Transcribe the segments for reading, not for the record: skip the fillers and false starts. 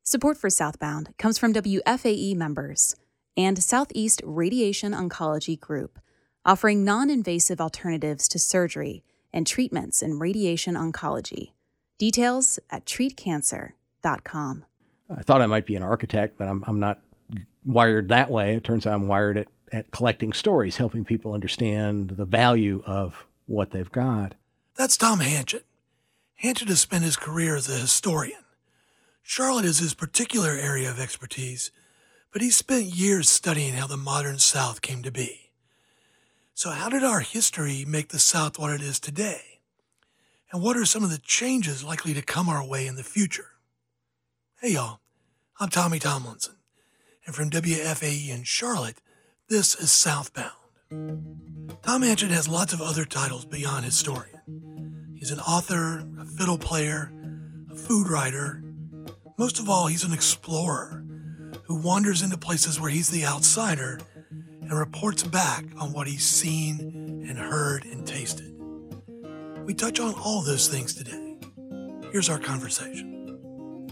Support for Southbound comes from WFAE members and Southeast Radiation Oncology Group, offering non-invasive alternatives to surgery and treatments in radiation oncology. Details at treatcancer.com. I thought I might be an architect, but I'm not wired that way. It turns out I'm wired at collecting stories, helping people understand the value of what they've got. That's Tom Hanchett. Hanchett has spent his career as a historian. Charlotte is his particular area of expertise, but he spent years studying how the modern South came to be. So how did our history make the South what it is today? And what are some of the changes likely to come our way in the future? Hey y'all, I'm Tommy Tomlinson, and from WFAE in Charlotte, this is Southbound. Tom Hanchett has lots of other titles beyond historian. He's an author, a fiddle player, a food writer. Most of all, he's an explorer who wanders into places where he's the outsider and reports back on what he's seen and heard and tasted. We touch on all those things today. Here's our conversation.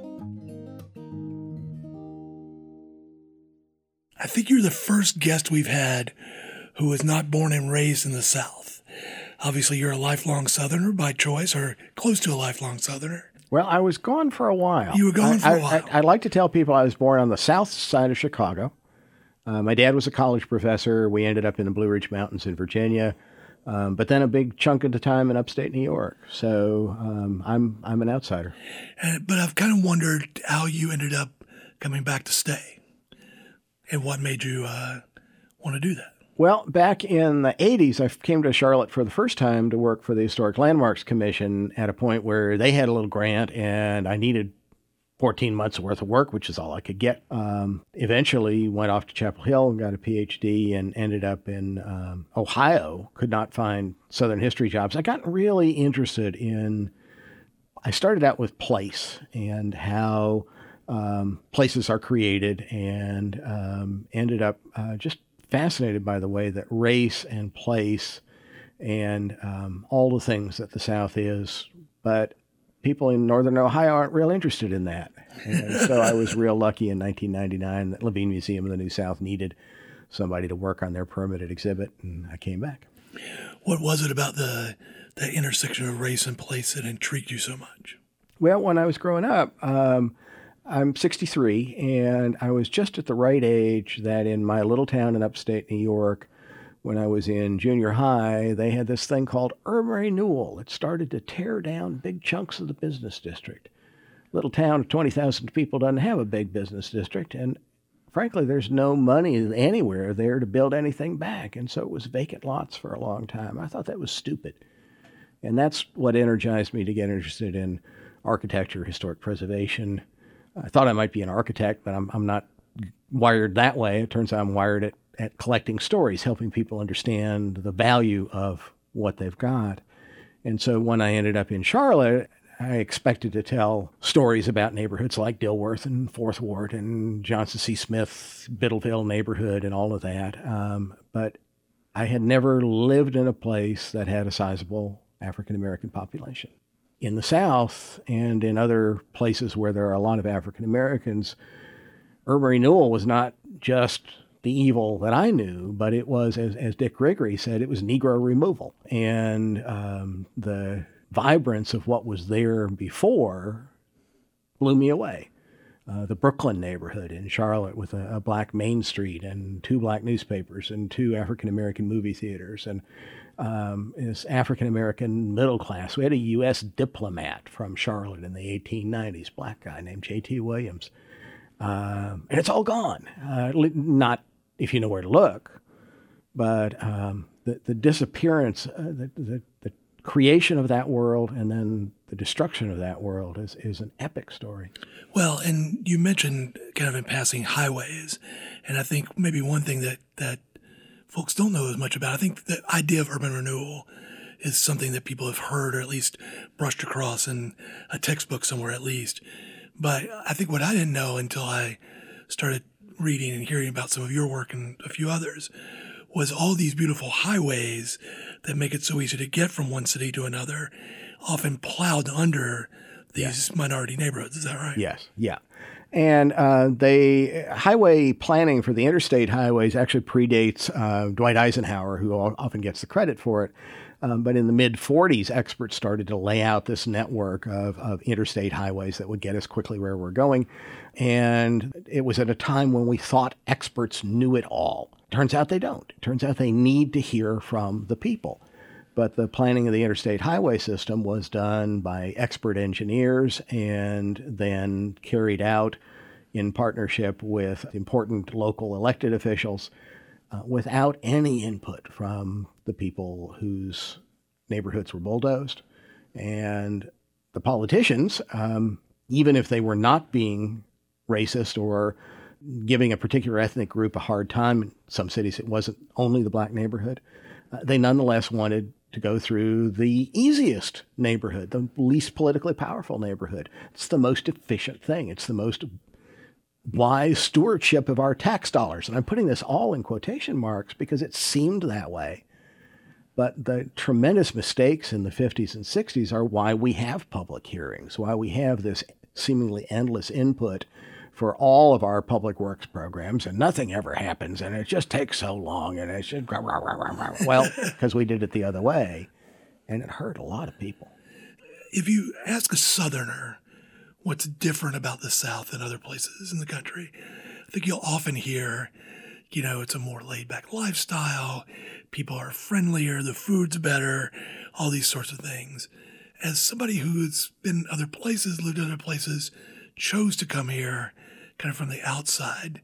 I think you're the first guest we've had who was not born and raised in the South. Obviously, you're a lifelong Southerner by choice, or close to a lifelong Southerner. Well, I was gone for a while. You were gone for a while. I like to tell people I was born on the south side of Chicago. My dad was a college professor. We ended up in the Blue Ridge Mountains in Virginia, but then a big chunk of the time in upstate New York. So I'm an outsider. But I've kind of wondered how you ended up coming back to stay, and what made you want to do that. Well, back in the 80s, I came to Charlotte for the first time to work for the Historic Landmarks Commission at a point where they had a little grant and I needed 14 months worth of work, which is all I could get. Eventually went off to Chapel Hill and got a PhD and ended up in Ohio. Could not find Southern history jobs. I got really interested I started out with place and how places are created, and ended up just fascinated by the way that race and place and all the things that the South is, but people in Northern Ohio aren't real interested in that. And so I was real lucky in 1999 that Levine Museum of the New South needed somebody to work on their permitted exhibit, and I came back. What was it about the intersection of race and place that intrigued you so much? Well, when I was growing up, I'm 63, and I was just at the right age that in my little town in upstate New York, when I was in junior high, they had this thing called urban renewal. It started to tear down big chunks of the business district. Little town of 20,000 people doesn't have a big business district, and frankly, there's no money anywhere there to build anything back, and so it was vacant lots for a long time. I thought that was stupid, and that's what energized me to get interested in architecture, historic preservation. I thought I might be an architect, but I'm not wired that way. It turns out I'm wired at collecting stories, helping people understand the value of what they've got. And so when I ended up in Charlotte, I expected to tell stories about neighborhoods like Dilworth and Fourth Ward and Johnson C. Smith, Biddleville neighborhood and all of that. But I had never lived in a place that had a sizable African-American population. In the South and in other places where there are a lot of African Americans, urban renewal was not just the evil that I knew, but it was, as Dick Gregory said, it was Negro removal. And the vibrance of what was there before blew me away. The Brooklyn neighborhood in Charlotte with a black Main Street and 2 black newspapers and 2 African-American movie theaters and is African-American middle class. We had a U.S. diplomat from Charlotte in the 1890s, black guy named J.T. Williams. And it's all gone. Not if you know where to look, but the disappearance, the creation of that world and then the destruction of that world is an epic story. Well, and you mentioned kind of in passing highways, and I think maybe one thing that folks don't know as much about, I think the idea of urban renewal is something that people have heard or at least brushed across in a textbook somewhere at least. But I think what I didn't know until I started reading and hearing about some of your work and a few others was all these beautiful highways that make it so easy to get from one city to another, often plowed under these minority neighborhoods. Is that right? Yes. Yeah. And highway planning for the interstate highways actually predates Dwight Eisenhower, who often gets the credit for it. But in the mid-'40s, experts started to lay out this network of interstate highways that would get us quickly where we're going. And it was at a time when we thought experts knew it all. Turns out they don't. It turns out they need to hear from the people. But the planning of the interstate highway system was done by expert engineers and then carried out in partnership with important local elected officials without any input from the people whose neighborhoods were bulldozed. And the politicians, even if they were not being racist or giving a particular ethnic group a hard time, in some cities it wasn't only the black neighborhood, they nonetheless wanted to go through the easiest neighborhood, the least politically powerful neighborhood. It's the most efficient thing. It's the most wise stewardship of our tax dollars. And I'm putting this all in quotation marks because it seemed that way. But the tremendous mistakes in the 50s and 60s are why we have public hearings, why we have this seemingly endless input for all of our public works programs, and nothing ever happens, and it just takes so long, and it's just, well, because we did it the other way, and it hurt a lot of people. If you ask a Southerner what's different about the South than other places in the country, I think you'll often hear, it's a more laid-back lifestyle, people are friendlier, the food's better, all these sorts of things. As somebody who's been other places, lived other places, chose to come here kind of from the outside,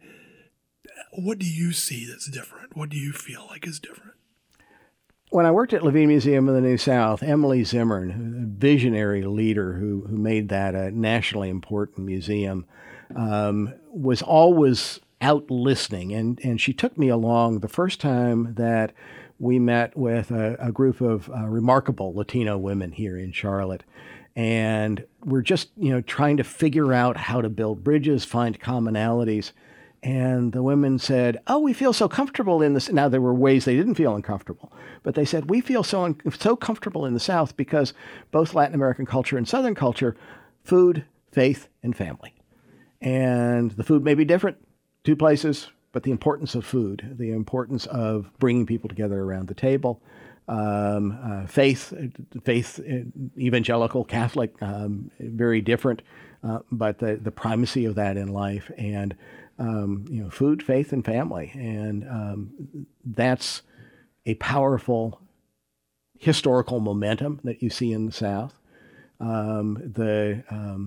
what do you see that's different? What do you feel like is different? When I worked at Levine Museum of the New South, Emily Zimmern, a visionary leader who made that a nationally important museum, was always out listening. And she took me along the first time that we met with a group of remarkable Latino women here in Charlotte. And we're just, trying to figure out how to build bridges, find commonalities. And the women said, oh, we feel so comfortable in this. Now, there were ways they didn't feel uncomfortable, but they said, we feel so comfortable in the South because both Latin American culture and Southern culture, food, faith, and family. And the food may be different, two places, but the importance of food, the importance of bringing people together around the table, faith, evangelical, Catholic, very different, but the primacy of that in life, and food, faith, and family, and that's a powerful historical momentum that you see in the South. The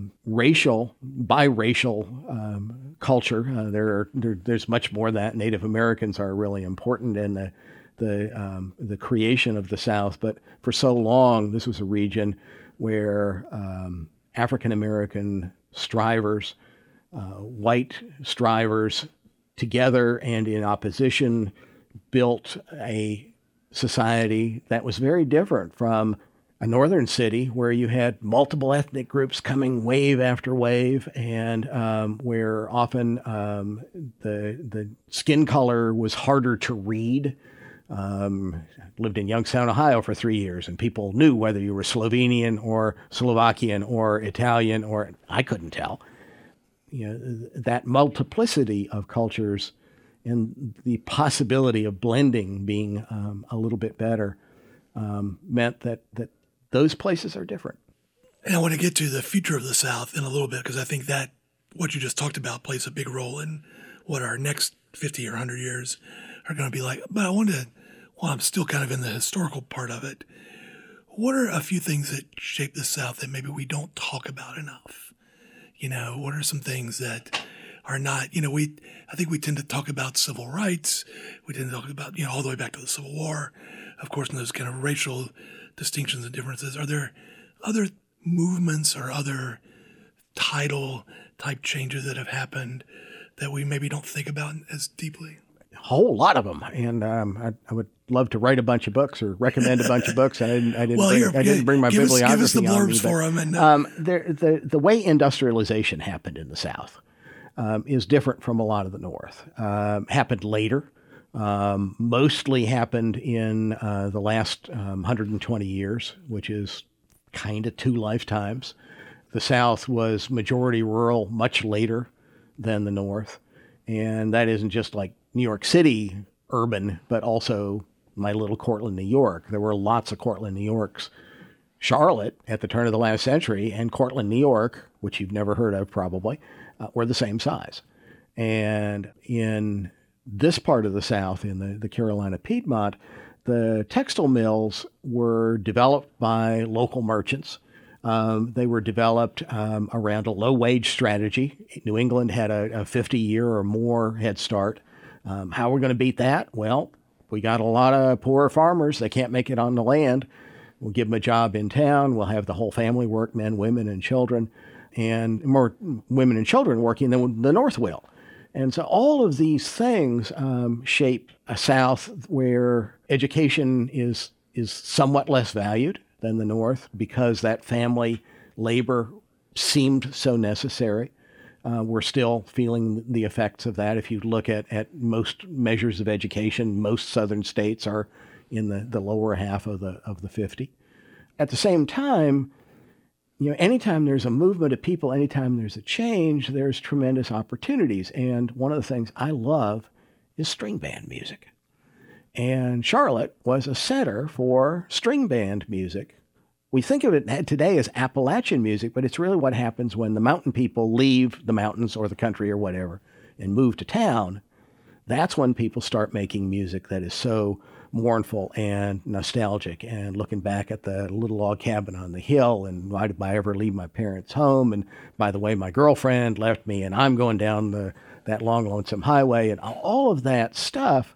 biracial culture, there's much more that Native Americans are really important in the creation of the South, but for so long, this was a region where African American strivers, white strivers, together and in opposition, built a society that was very different from a northern city where you had multiple ethnic groups coming wave after wave, and where often the skin color was harder to read. Lived in Youngstown, Ohio for 3 years, and people knew whether you were Slovenian or Slovakian or Italian, or I couldn't tell. That multiplicity of cultures and the possibility of blending being a little bit better meant that those places are different. And I want to get to the future of the South in a little bit, because I think that what you just talked about plays a big role in what our next 50 or 100 years are going to be like. But I wanted, while I'm still kind of in the historical part of it, what are a few things that shape the South that maybe we don't talk about enough? What are some things that are not, I think we tend to talk about civil rights. We tend to talk about, all the way back to the Civil War, of course, and those kind of racial distinctions and differences. Are there other movements or other title type changes that have happened that we maybe don't think about as deeply? A whole lot of them, and I would love to write a bunch of books or recommend a bunch of books. I didn't bring my bibliography. Give us the blurbs for them. And the way industrialization happened in the South is different from a lot of the North. Happened later. Mostly happened in the last 120 years, which is kind of 2 lifetimes. The South was majority rural much later than the North. And that isn't just like New York City urban, but also my little Cortland, New York. There were lots of Cortland, New Yorks. Charlotte at the turn of the last century and Cortland, New York, which you've never heard of probably, were the same size. And in this part of the South, in the Carolina Piedmont, the textile mills were developed by local merchants. They were developed around a low-wage strategy. New England had a 50-year or more head start. How are we going to beat that? Well, we got a lot of poor farmers. They can't make it on the land. We'll give them a job in town. We'll have the whole family work, men, women, and children, and more women and children working than the North will. And so all of these things shape a South where education is somewhat less valued than the North because that family labor seemed so necessary. We're still feeling the effects of that. If you look at most measures of education, most Southern states are in the lower half of the 50. At the same time, anytime there's a movement of people, anytime there's a change, there's tremendous opportunities. And one of the things I love is string band music. And Charlotte was a center for string band music. We think of it today as Appalachian music, but it's really what happens when the mountain people leave the mountains or the country or whatever and move to town. That's when people start making music that is so mournful and nostalgic and looking back at the little log cabin on the hill and why did I ever leave my parents' home? And by the way, my girlfriend left me and I'm going down that long, lonesome highway. And all of that stuff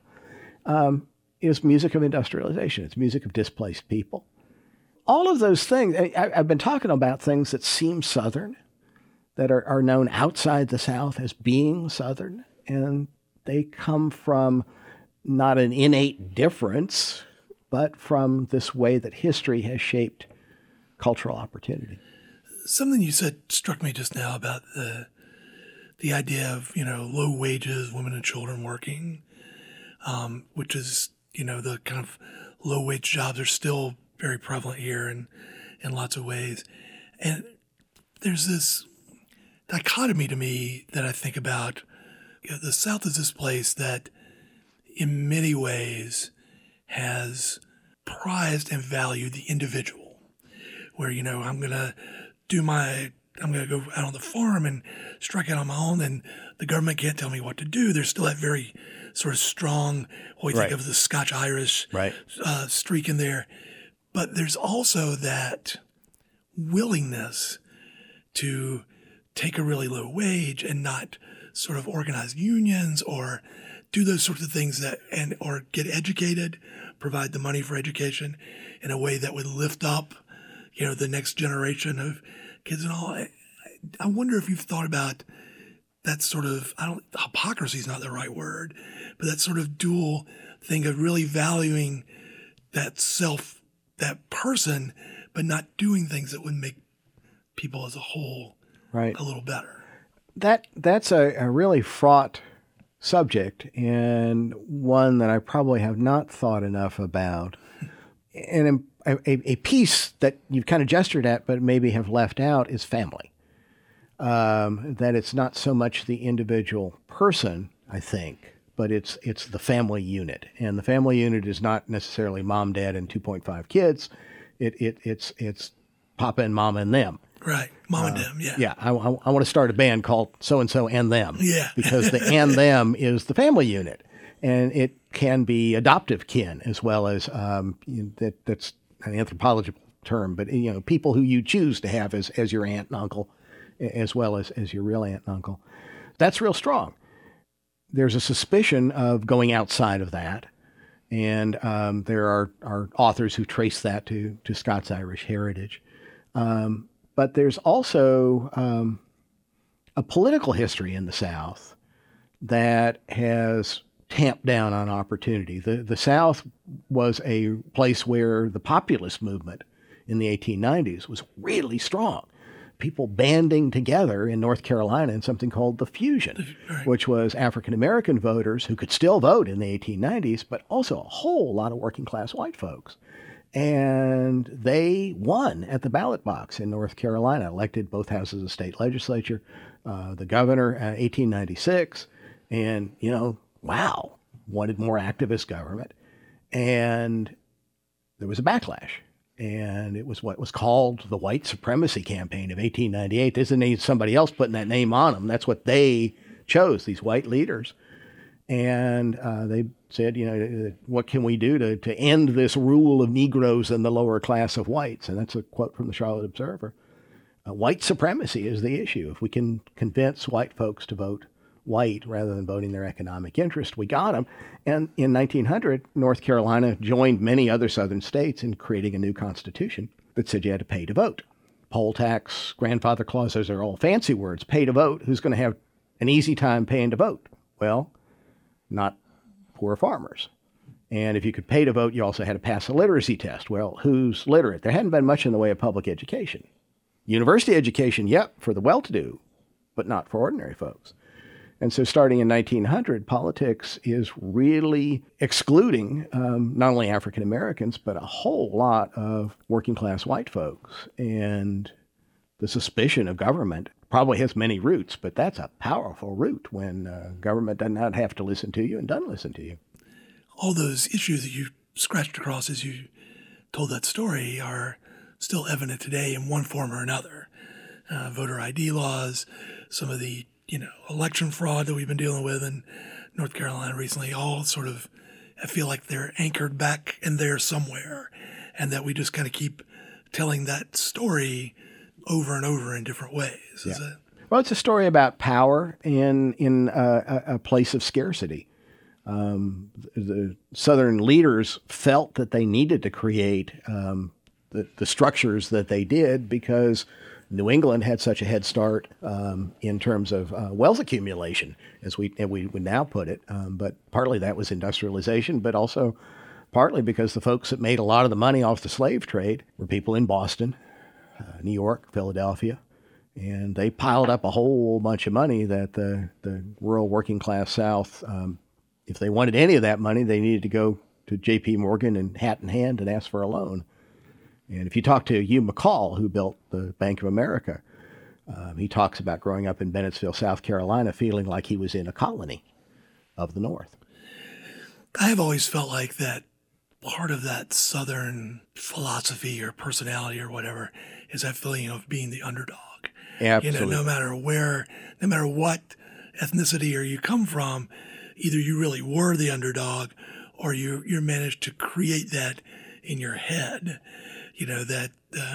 is music of industrialization. It's music of displaced people. All of those things, I've been talking about things that seem Southern, that are known outside the South as being Southern, and they come from not an innate difference, but from this way that history has shaped cultural opportunity. Something you said struck me just now about the idea of, low wages, women and children working, which is, the kind of low wage jobs are still very prevalent here in lots of ways. And there's this dichotomy to me that I think about. The South is this place that in many ways has prized and valued the individual, where, I'm going to go out on the farm and strike out on my own, and the government can't tell me what to do. There's still that very sort of strong, what we think of as the Scotch-Irish streak in there. But there's also that willingness to take a really low wage and not sort of organize unions or do those sorts of things or get educated, provide the money for education in a way that would lift up, the next generation of kids and all. I wonder if you've thought about that sort of, hypocrisy is not the right word, but that sort of dual thing of really valuing that person, but not doing things that would make people as a whole a little better. That's a really fraught subject, and one that I probably have not thought enough about. And a piece that you've kind of gestured at, but maybe have left out, is family. That it's not so much the individual person, I think, but it's the family unit. And the family unit is not necessarily mom, dad, and 2.5 kids. It's Papa and Mama and them. Right. Mom and them, yeah. Yeah, I want to start a band called So-and-so and Them. Yeah. Because the and them is the family unit. And it can be adoptive kin as well as, that's an anthropological term, but, people who you choose to have as your aunt and uncle, as well as your real aunt and uncle. That's real strong. There's a suspicion of going outside of that. And there are authors who trace that to Scots-Irish heritage. But there's also a political history in the South that has tamped down on opportunity. The South was a place where the populist movement in the 1890s was really strong. People banding together in North Carolina in something called the Fusion, which was African-American voters who could still vote in the 1890s, but also a whole lot of working-class white folks. And they won at the ballot box in North Carolina, elected both houses of the state legislature, the governor, 1896. And, wow, wanted more activist government. And there was a backlash. And it was what was called the White Supremacy Campaign of 1898. There isn't somebody else putting that name on them. That's what they chose, these white leaders. And they said, what can we do to end this rule of Negroes in the lower class of whites? And that's a quote from the Charlotte Observer. White supremacy is the issue. If we can convince white folks to vote white rather than voting their economic interest, we got them. And in 1900, North Carolina joined many other southern states in creating a new constitution that said you had to pay to vote. Poll tax, grandfather clause, those are all fancy words. Pay to vote. Who's going to have an easy time paying to vote? Well, not poor farmers. And if you could pay to vote, you also had to pass a literacy test. Well, who's literate? There hadn't been much in the way of public education. University education, yep, for the well-to-do, but not for ordinary folks. And so starting in 1900, politics is really excluding not only African Americans, but a whole lot of working class white folks. And the suspicion of government probably has many roots, but that's a powerful root when government does not have to listen to you and doesn't listen to you. All those issues that you scratched across as you told that story are still evident today in one form or another. Voter ID laws, some of the election fraud that we've been dealing with in North Carolina recently, all sort of, I feel like they're anchored back in there somewhere, and that we just kind of keep telling that story over and over in different ways. Is it? Well, it's a story about power in a place of scarcity. The Southern leaders felt that they needed to create the structures that they did because New England had such a head start in terms of wealth accumulation, as we would now put it. But partly that was industrialization, but also partly because the folks that made a lot of the money off the slave trade were people in Boston, New York, Philadelphia. And they piled up a whole bunch of money that the rural working class South, if they wanted any of that money, they needed to go to J.P. Morgan and hat in hand and ask for a loan. And if you talk to Hugh McCall, who built the Bank of America, he talks about growing up in Bennettsville, South Carolina, feeling like he was in a colony of the North. I have always felt like that part of that Southern philosophy or personality or whatever is that feeling of being the underdog. Absolutely. No matter what ethnicity or you come from, either you really were the underdog or you managed to create that in your head. That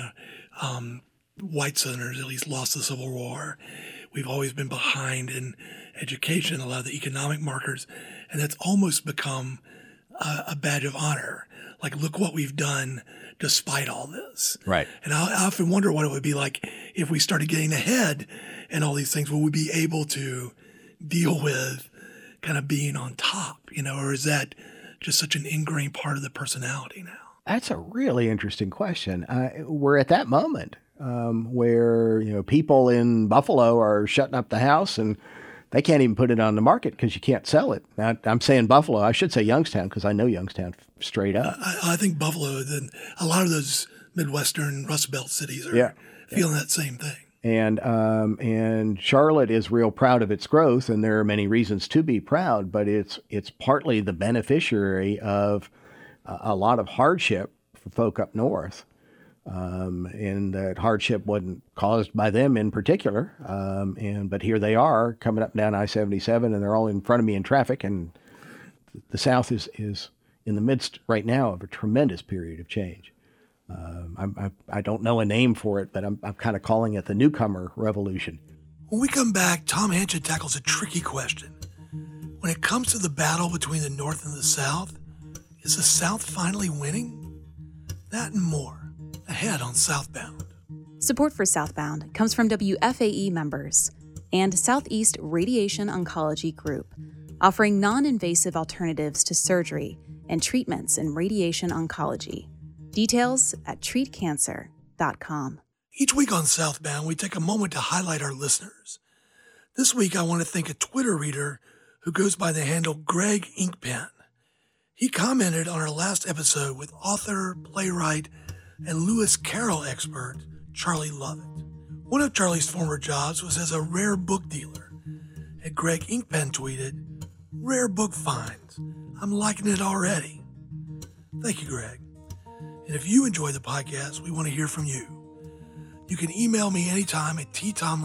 white Southerners at least lost the Civil War. We've always been behind in education, a lot of the economic markers, and that's almost become a badge of honor. Like, look what we've done despite all this. Right. And I often wonder what it would be like if we started getting ahead and all these things. Will we be able to deal with kind of being on top, or is that just such an ingrained part of the personality now? That's a really interesting question. We're at that moment where, people in Buffalo are shutting up the house and they can't even put it on the market because you can't sell it. Now, I'm saying Buffalo. I should say Youngstown because I know Youngstown straight up. I think Buffalo, a lot of those Midwestern Rust Belt cities are feeling that same thing. And Charlotte is real proud of its growth, and there are many reasons to be proud, but it's partly the beneficiary of a lot of hardship for folk up north. And that hardship wasn't caused by them in particular. But here they are coming up down I-77 and they're all in front of me in traffic. And the South is in the midst right now of a tremendous period of change. I don't know a name for it, but I'm kind of calling it the newcomer revolution. When we come back, Tom Hanchett tackles a tricky question. When it comes to the battle between the North and the South, is the South finally winning? That and more ahead on Southbound. Support for Southbound comes from WFAE members and Southeast Radiation Oncology Group, offering non-invasive alternatives to surgery and treatments in radiation oncology. Details at treatcancer.com. Each week on Southbound, we take a moment to highlight our listeners. This week, I want to thank a Twitter reader who goes by the handle Greg Inkpen. He commented on our last episode with author, playwright, and Lewis Carroll expert Charlie Lovett. One of Charlie's former jobs was as a rare book dealer, and Greg Inkpen tweeted, "Rare book finds. I'm liking it already." Thank you, Greg. And if you enjoy the podcast, we want to hear from you. You can email me anytime at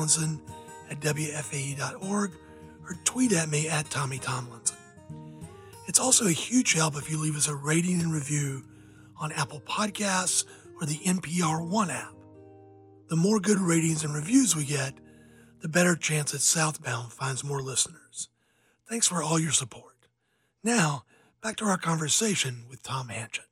ttomlinson@wfae.org or tweet at me at Tommy Tomlinson. It's also a huge help if you leave us a rating and review on Apple Podcasts or the NPR One app. The more good ratings and reviews we get, the better chance that Southbound finds more listeners. Thanks for all your support. Now, back to our conversation with Tom Hanchett.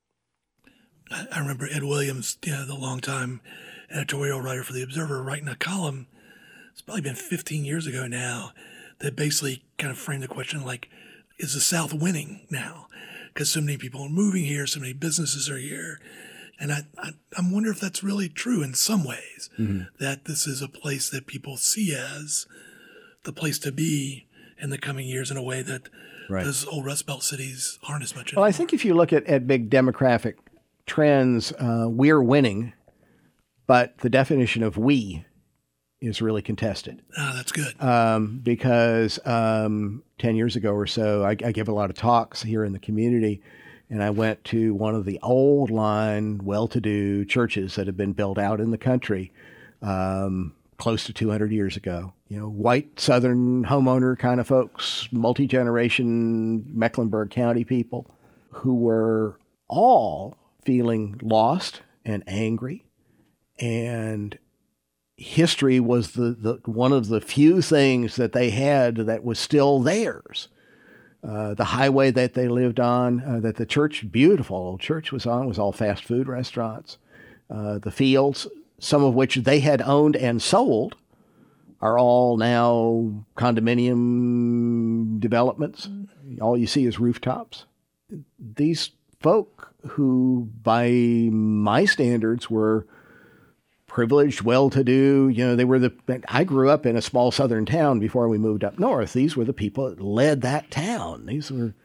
I remember Ed Williams, the longtime editorial writer for The Observer, writing a column, it's probably been 15 years ago now, that basically kind of framed the question like, is the South winning now? Because so many people are moving here, so many businesses are here. And I wonder if that's really true in some ways, that this is a place that people see as the place to be in the coming years in a way that those old Rust Belt cities aren't as much anymore. Well, I think if you look at big demographic trends, we're winning, but the definition of we is really contested. That's good. Because 10 years ago or so, I give a lot of talks here in the community, and I went to one of the old line, well-to-do churches that have been built out in the country close to 200 years ago. White Southern homeowner kind of folks, multi-generation Mecklenburg County people who were all feeling lost and angry, and history was the one of the few things that they had that was still theirs. The highway that they lived on, that the church, beautiful old church was on, was all fast food restaurants. The fields, some of which they had owned and sold, are all now condominium developments. All you see is rooftops. These folk who, by my standards, were privileged, well-to-do, I grew up in a small southern town before we moved up north. These were the people that led that town. These were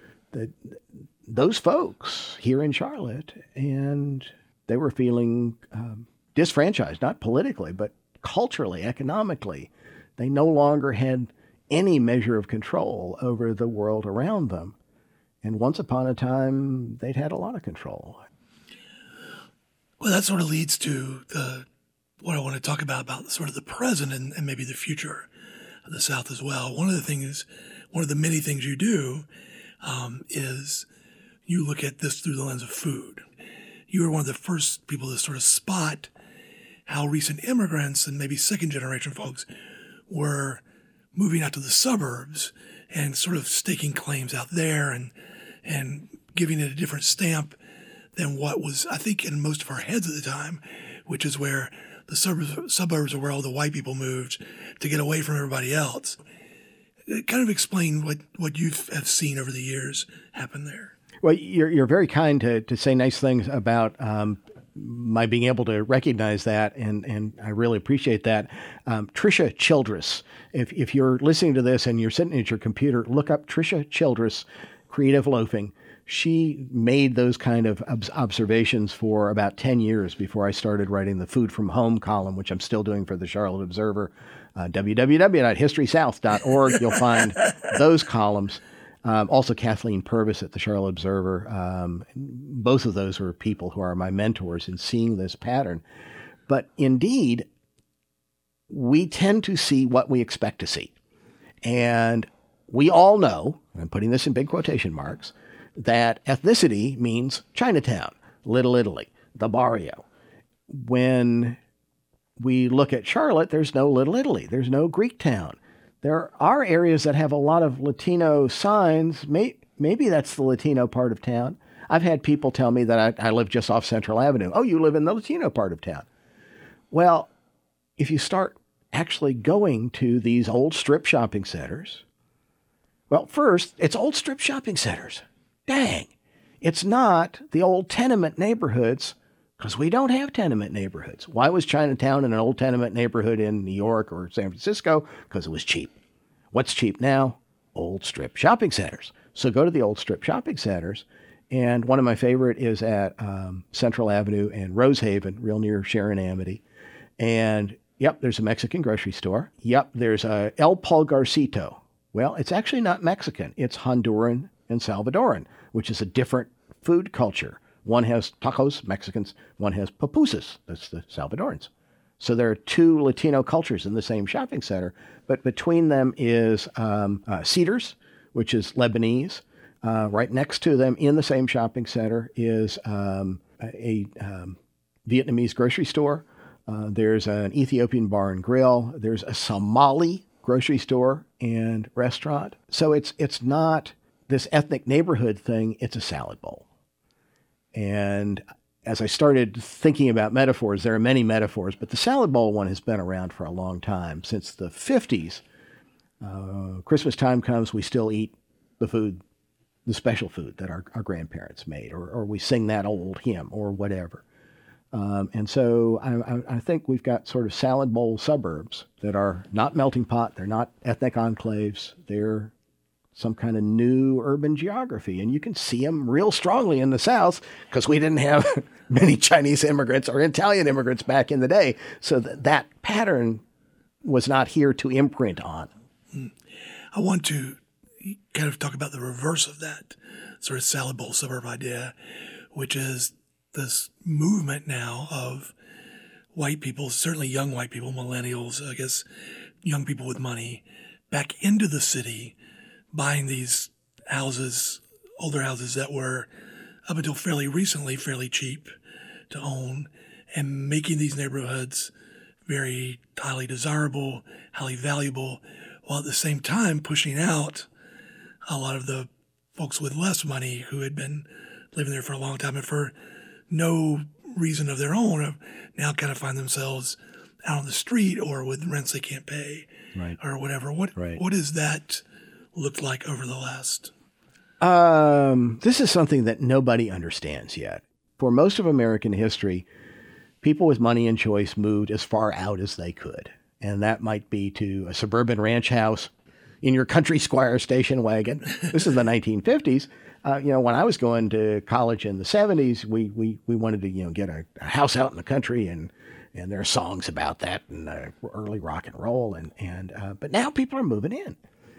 those folks here in Charlotte, and they were feeling disfranchised, not politically, but culturally, economically. They no longer had any measure of control over the world around them. And once upon a time, they'd had a lot of control. Well, that sort of leads to what I want to talk about sort of the present and maybe the future of the South as well. One of the many things you do is you look at this through the lens of food. You were one of the first people to sort of spot how recent immigrants and maybe second generation folks were moving out to the suburbs and sort of staking claims out there and giving it a different stamp than what was, I think, in most of our heads at the time, which is where the suburbs are where all the white people moved to get away from everybody else. Kind of explain what you have seen over the years happen there. Well, you're very kind to say nice things about my being able to recognize that, and I really appreciate that. Tricia Childress, if you're listening to this and you're sitting at your computer, look up Tricia Childress, Creative Loafing. She made those kind of observations for about 10 years before I started writing the Food from Home column, which I'm still doing for the Charlotte Observer. www.historysouth.org. You'll find those columns. Also Kathleen Purvis at the Charlotte Observer. Both of those are people who are my mentors in seeing this pattern. But indeed, we tend to see what we expect to see. And we all know, and I'm putting this in big quotation marks, that ethnicity means Chinatown, Little Italy, the barrio. When we look at Charlotte, there's no Little Italy. There's no Greek town. There are areas that have a lot of Latino signs. Maybe that's the Latino part of town. I've had people tell me that I live just off Central Avenue. Oh, you live in the Latino part of town. Well, if you start actually going to these old strip shopping centers, well, first, it's old strip shopping centers. Dang. It's not the old tenement neighborhoods, because we don't have tenement neighborhoods. Why was Chinatown in an old tenement neighborhood in New York or San Francisco? Because it was cheap. What's cheap now? old strip shopping centers. So go to the old strip shopping centers. And one of my favorite is at Central Avenue and Rosehaven, real near Sharon Amity. And yep, there's a Mexican grocery store. Yep, there's a El Pulgarcito. Well, it's actually not Mexican. It's Honduran and Salvadoran, which is a different food culture. One has tacos, Mexicans. One has pupusas. That's the Salvadorans. So there are two Latino cultures in the same shopping center, but between them is Cedars, which is Lebanese. Right next to them in the same shopping center is a Vietnamese grocery store. There's an Ethiopian bar and grill. There's a Somali grocery store and restaurant. So it's not this ethnic neighborhood thing. It's a salad bowl. And as I started thinking about metaphors, there are many metaphors, but the salad bowl one has been around for a long time. Since the 50s, Christmas time comes, we still eat the food, the special food that our grandparents made, or we sing that old hymn or whatever. And so I think we've got sort of salad bowl suburbs that are not melting pot. They're not ethnic enclaves. They're some kind of new urban geography. And you can see them real strongly in the South because we didn't have many Chinese immigrants or Italian immigrants back in the day. So that pattern was not here to imprint on. I want to kind of talk about the reverse of that sort of salad bowl suburb idea, which is this movement now of white people, certainly young white people, millennials, I guess young people with money, back into the city, buying these houses, older houses that were up until fairly recently fairly cheap to own, and making these neighborhoods very highly desirable, highly valuable, while at the same time pushing out a lot of the folks with less money who had been living there for a long time and for no reason of their own now kind of find themselves out on the street or with rents they can't pay, right, or whatever. What does that look like over the last? This is something that nobody understands yet. For most of American history, people with money and choice moved as far out as they could. And that might be to a suburban ranch house in your country squire station wagon. This is the 1950s. When I was going to college in the 70s, we wanted to, get a house out in the country, and there are songs about that and early rock and roll. But now people are moving in.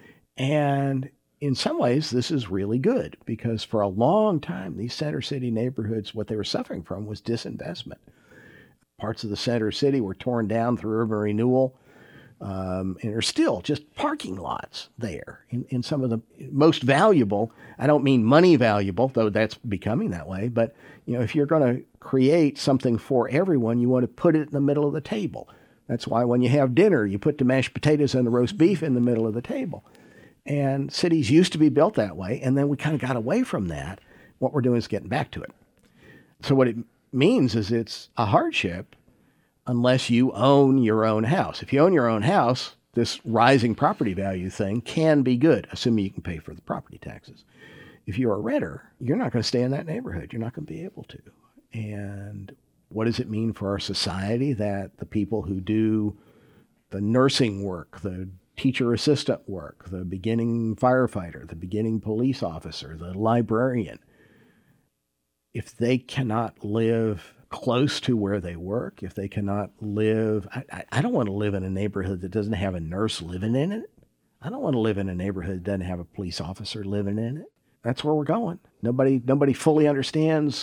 And in some ways, this is really good because for a long time, these center city neighborhoods, what they were suffering from was disinvestment. Parts of the center city were torn down through urban renewal. And there's still just parking lots there in some of the most valuable. I don't mean money valuable, though that's becoming that way. But, if you're going to create something for everyone, you want to put it in the middle of the table. That's why when you have dinner, you put the mashed potatoes and the roast beef in the middle of the table. And cities used to be built that way. And then we kind of got away from that. What we're doing is getting back to it. So what it means is it's a hardship unless you own your own house. If you own your own house, this rising property value thing can be good, assuming you can pay for the property taxes. If you're a renter, you're not going to stay in that neighborhood. You're not going to be able to. And what does it mean for our society that the people who do the nursing work, the teacher assistant work, the beginning firefighter, the beginning police officer, the librarian, if they cannot live close to where they work, if they cannot live, I don't want to live in a neighborhood that doesn't have a nurse living in it. I don't want to live in a neighborhood that doesn't have a police officer living in it. That's where we're going. Nobody fully understands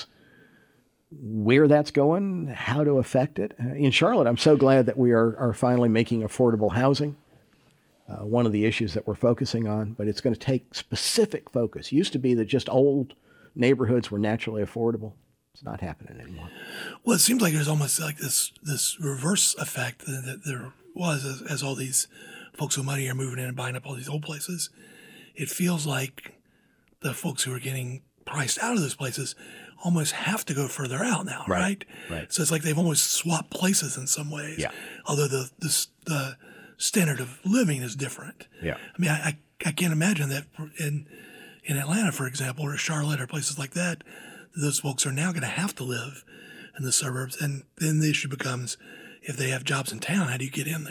where that's going, how to affect it. In Charlotte, I'm so glad that we are finally making affordable housing one of the issues that we're focusing on, but it's going to take specific focus. It used to be that just old neighborhoods were naturally affordable. It's not happening anymore. Well, it seems like there's almost like this reverse effect that there was as all these folks with money are moving in and buying up all these old places. It feels like the folks who are getting priced out of those places almost have to go further out now, right? Right. So it's like they've almost swapped places in some ways. Yeah. Although the standard of living is different. Yeah. I mean, I can't imagine that in Atlanta, for example, or Charlotte or places like that, those folks are now going to have to live in the suburbs. And then the issue becomes, if they have jobs in town, how do you get in there?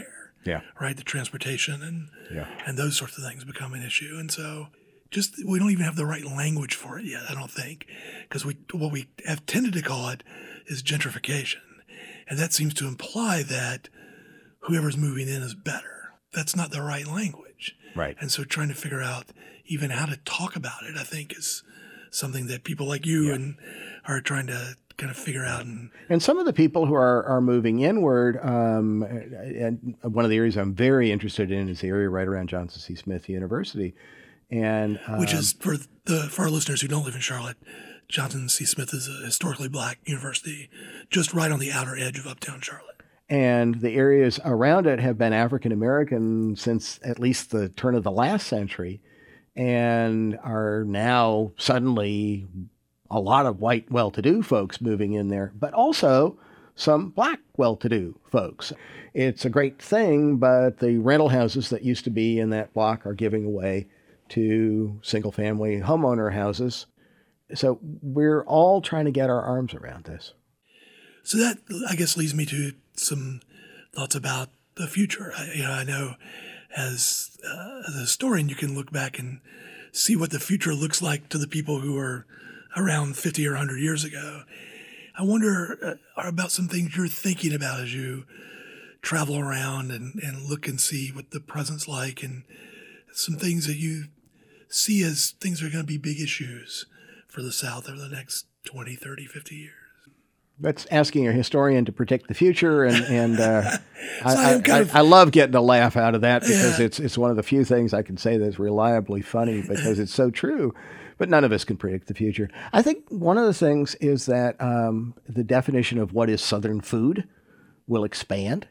right? The transportation Yeah. and those sorts of things become an issue. And so we don't even have the right language for it yet, I don't think, because what we have tended to call it is gentrification. And that seems to imply that whoever's moving in is better. That's not the right language. Right. And so trying to figure out even how to talk about it, I think, is something that people like you and are trying to kind of figure out. And some of the people who are moving inward, and one of the areas I'm very interested in is the area right around Johnson C. Smith University. And which is, for our listeners who don't live in Charlotte, Johnson C. Smith is a historically black university just right on the outer edge of uptown Charlotte. And the areas around it have been African American since at least the turn of the last century, and are now suddenly a lot of white, well-to-do folks moving in there, but also some black, well-to-do folks. It's a great thing, but the rental houses that used to be in that block are giving away to single-family homeowner houses. So we're all trying to get our arms around this. So that, I guess, leads me to some thoughts about the future. I know as a historian, you can look back and see what the future looks like to the people who are around 50 or 100 years ago. I wonder about some things you're thinking about as you travel around and look and see what the present's like, and some things that you see as things that are going to be big issues for the South over the next 20, 30, 50 years. That's asking a historian to predict the future, and I love getting a laugh out of that, because it's one of the few things I can say that's reliably funny, because it's so true. But none of us can predict the future. I think one of the things is that the definition of what is Southern food will expand.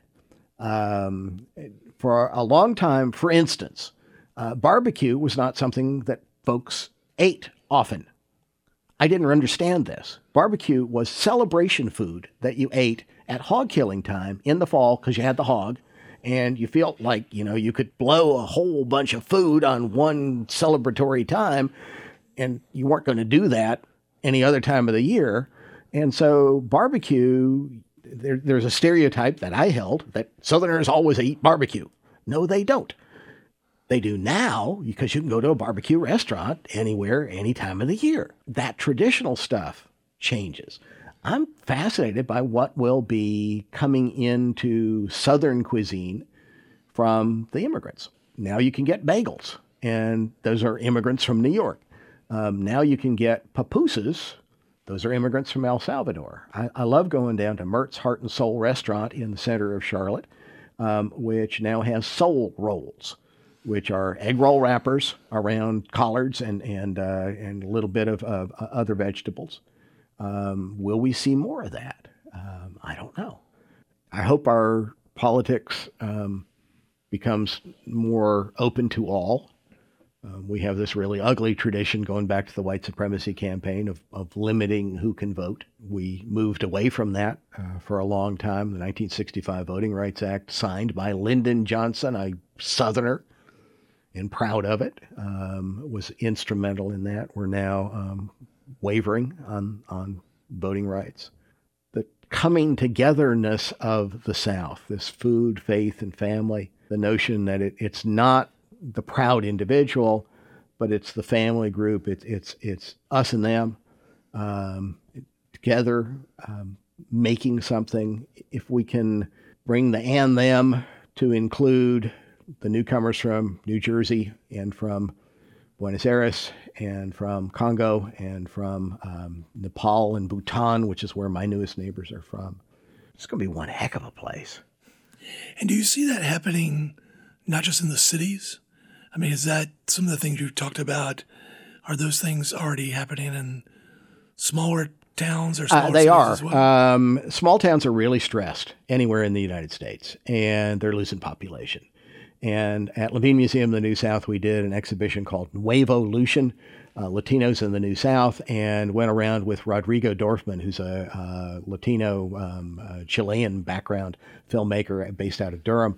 For a long time, for instance, barbecue was not something that folks ate often. I didn't understand this. Barbecue was celebration food that you ate at hog killing time in the fall, because you had the hog, and you felt like, you could blow a whole bunch of food on one celebratory time, and you weren't going to do that any other time of the year. And so barbecue, there's a stereotype that I held that Southerners always eat barbecue. No, they don't. They do now, because you can go to a barbecue restaurant anywhere, any time of the year. That traditional stuff changes. I'm fascinated by what will be coming into Southern cuisine from the immigrants. Now you can get bagels, and those are immigrants from New York. Now you can get pupusas. Those are immigrants from El Salvador. I love going down to Mert's Heart and Soul restaurant in the center of Charlotte, which now has soul rolls, which are egg roll wrappers around collards and a little bit of other vegetables. Will we see more of that? I don't know. I hope our politics becomes more open to all. We have this really ugly tradition going back to the white supremacy campaign of limiting who can vote. We moved away from that for a long time. The 1965 Voting Rights Act, signed by Lyndon Johnson, a Southerner, and proud of it, was instrumental in that. We're now wavering on voting rights. The coming togetherness of the South, this food, faith, and family, the notion that it's not the proud individual, but it's the family group. It's us and them together, making something. If we can bring the and them to include the newcomers from New Jersey and from Buenos Aires and from Congo and from Nepal and Bhutan, which is where my newest neighbors are from, it's going to be one heck of a place. And do you see that happening not just in the cities? I mean, is that some of the things you've talked about? Are those things already happening in smaller towns or smaller they are. As well? Small towns are really stressed anywhere in the United States, and they're losing population. And at Levine Museum of the New South, we did an exhibition called Nuevo Lucian, Latinos in the New South, and went around with Rodrigo Dorfman, who's a Latino Chilean background filmmaker based out of Durham.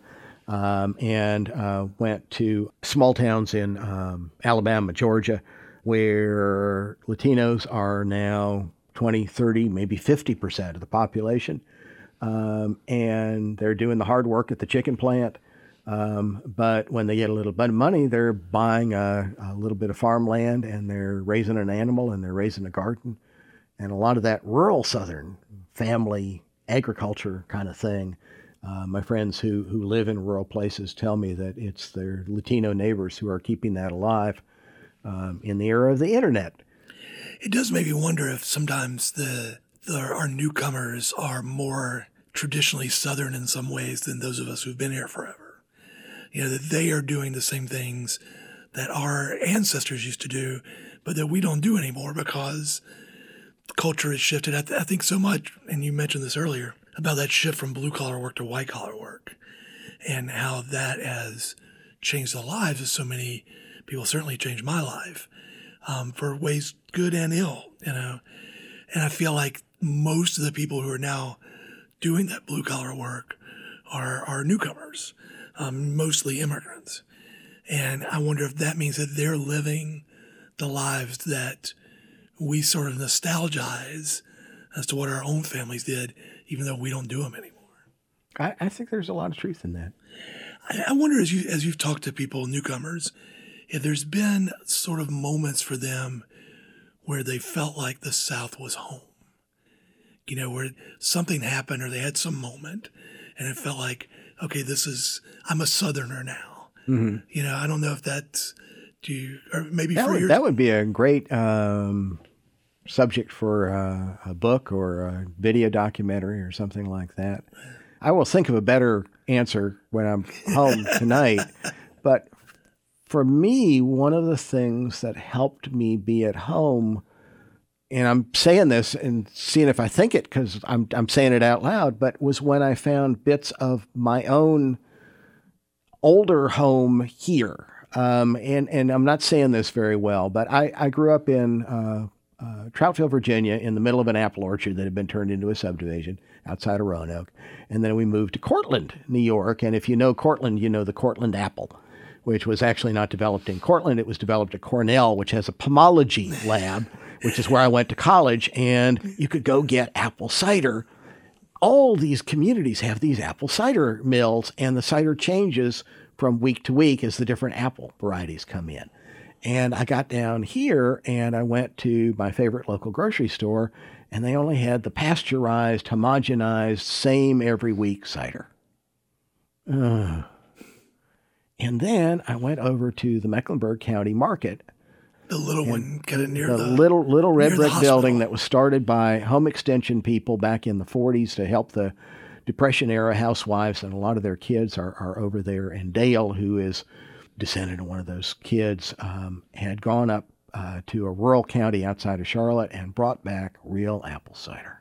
And went to small towns in Alabama, Georgia, where Latinos are now 20, 30, maybe 50% of the population. And they're doing the hard work at the chicken plant. But when they get a little bit of money, they're buying a little bit of farmland, and they're raising an animal, and they're raising a garden. And a lot of that rural Southern family agriculture kind of thing. My friends who live in rural places tell me that it's their Latino neighbors who are keeping that alive in the era of the internet. It does make me wonder if sometimes our newcomers are more traditionally Southern in some ways than those of us who've been here forever. You know, that they are doing the same things that our ancestors used to do, but that we don't do anymore because culture has shifted. I think so much, and you mentioned this earlier, about that shift from blue-collar work to white-collar work and how that has changed the lives of so many people, certainly changed my life for ways good and ill, you know. And I feel like most of the people who are now doing that blue-collar work are newcomers, mostly immigrants. And I wonder if that means that they're living the lives that we sort of nostalgize as to what our own families did, even though we don't do them anymore. I think there's a lot of truth in that. I wonder, as you've talked to people, newcomers, if there's been sort of moments for them where they felt like the South was home. You know, where something happened or they had some moment and it felt like, okay, I'm a Southerner now. Mm-hmm. You know, I don't know if that's, that would be a great subject for a book or a video documentary or something like that. I will think of a better answer when I'm home tonight. But for me, one of the things that helped me be at home, and I'm saying this and seeing if I think it because I'm saying it out loud, but was when I found bits of my own older home here. And I'm not saying this very well, but I grew up in Troutfield, Virginia, in the middle of an apple orchard that had been turned into a subdivision outside of Roanoke. And then we moved to Cortland, New York. And if you know Cortland, you know the Cortland apple, which was actually not developed in Cortland. It was developed at Cornell, which has a pomology lab, which is where I went to college. And you could go get apple cider. All these communities have these apple cider mills, and the cider changes from week to week as the different apple varieties come in. And I got down here and I went to my favorite local grocery store, and they only had the pasteurized, homogenized, same every week cider. And then I went over to the Mecklenburg County Market. The little one, kind of near the little red brick building that was started by home extension people back in the 40s to help the Depression era housewives, and a lot of their kids are over there. And Dale, who is descendant of one of those kids, had gone up to a rural county outside of Charlotte and brought back real apple cider.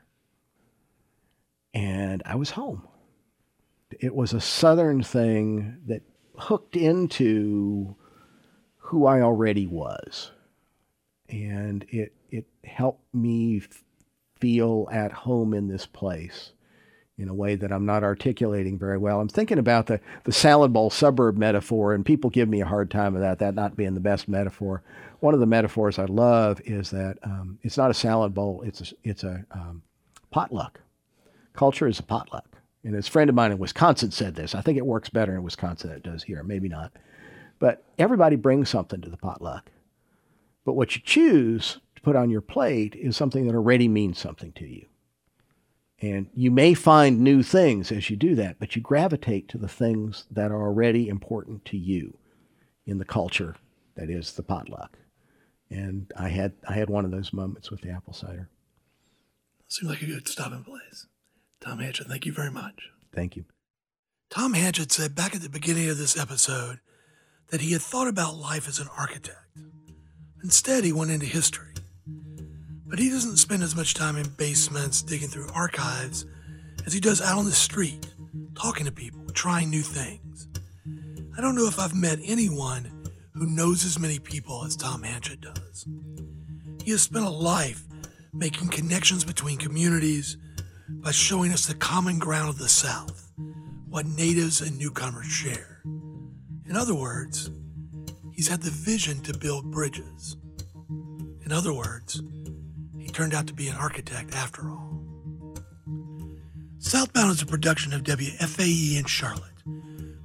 And I was home. It was a Southern thing that hooked into who I already was. And it helped me feel at home in this place in a way that I'm not articulating very well. I'm thinking about the salad bowl suburb metaphor, and people give me a hard time about that not being the best metaphor. One of the metaphors I love is that it's not a salad bowl, it's a potluck. Culture is a potluck. And a friend of mine in Wisconsin said this. I think it works better in Wisconsin than it does here, maybe not. But everybody brings something to the potluck. But what you choose to put on your plate is something that already means something to you. And you may find new things as you do that, but you gravitate to the things that are already important to you in the culture that is the potluck. And I had one of those moments with the apple cider. Seems like a good stopping place. Tom Hanchett, thank you very much. Thank you. Tom Hanchett said back at the beginning of this episode that he had thought about life as an architect. Instead, he went into history. But he doesn't spend as much time in basements digging through archives as he does out on the street, talking to people, trying new things. I don't know if I've met anyone who knows as many people as Tom Hanchett does. He has spent a life making connections between communities by showing us the common ground of the South, what natives and newcomers share. In other words, he's had the vision to build bridges. In other words, he turned out to be an architect after all. Southbound is a production of WFAE in Charlotte.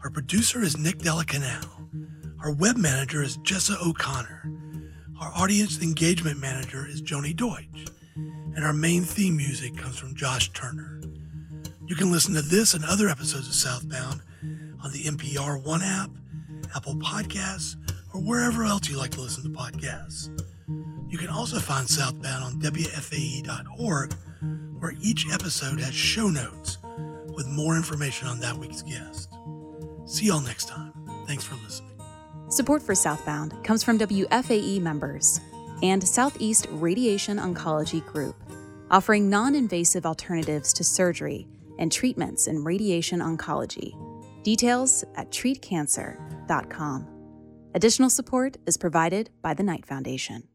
Our producer is Nick Delacanal. Our web manager is Jessa O'Connor. Our audience engagement manager is Joni Deutsch. And our main theme music comes from Josh Turner. You can listen to this and other episodes of Southbound on the NPR One app, Apple Podcasts, or wherever else you like to listen to podcasts. You can also find Southbound on WFAE.org, where each episode has show notes with more information on that week's guest. See y'all next time. Thanks for listening. Support for Southbound comes from WFAE members and Southeast Radiation Oncology Group, offering non-invasive alternatives to surgery and treatments in radiation oncology. Details at treatcancer.com. Additional support is provided by the Knight Foundation.